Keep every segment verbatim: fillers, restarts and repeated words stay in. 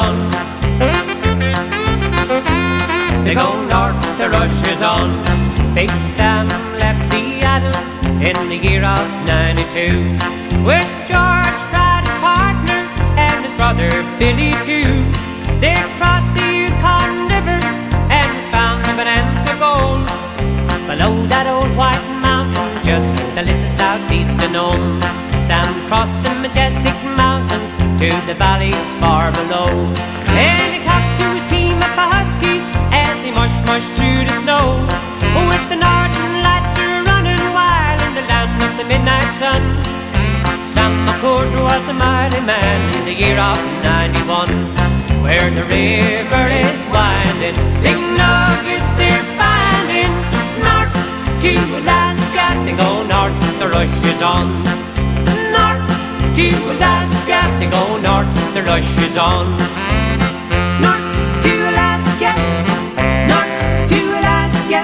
on. They go north, the rush is on. Big Sam left Seattle in the year of ninety-two, with George Pratt his partner and his brother Billy too. They crossed the Yukon River and found the Bonanza Gold below that old white mountain just a little southeast of Nome. Sam crossed the majestic mountains to the valleys far below, and he talked to his team of huskies as he mushed, mushed through the snow. With the northern lights are running wild in the land of the midnight sun, Sam McCourt was a mighty man in the year of ninety-one. Where the river is winding, big nuggets they're finding. North to Alaska, they go north, the rush is on. North to Alaska, they go north, the rush is on. North to Alaska, north to Alaska.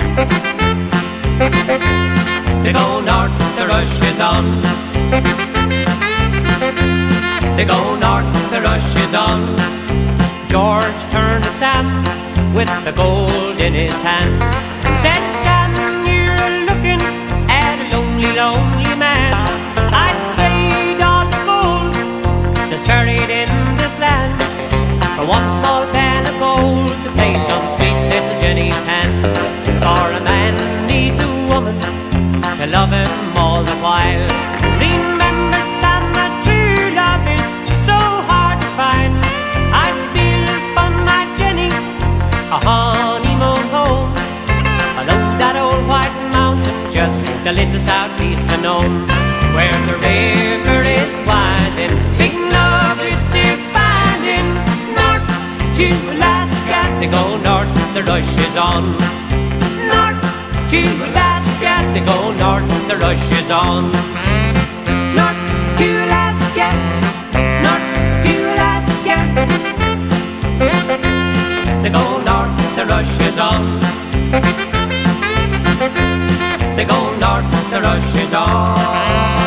They go north, the rush is on. They go north, the rush is on. George turned to Sam with the gold in his hand. Said, Sam, you're looking at a lonely, lonely man. I'd trade all the gold that's buried in this land for one small pan of gold to place on sweet little Jenny's hand. For a man needs a woman to love him all the while. Remember, Sam, that true love is so hard to find. I'd build for my Jenny a honeymoon home below that old white mountain just a little southeast of Nome, where the river is winding, big nuggets they're finding. North to Alaska, they go north, the rush is on. North to Alaska, they go north, the rush is on. North to Alaska, north to Alaska. They go north, the rush is on. They go north, the rush is on.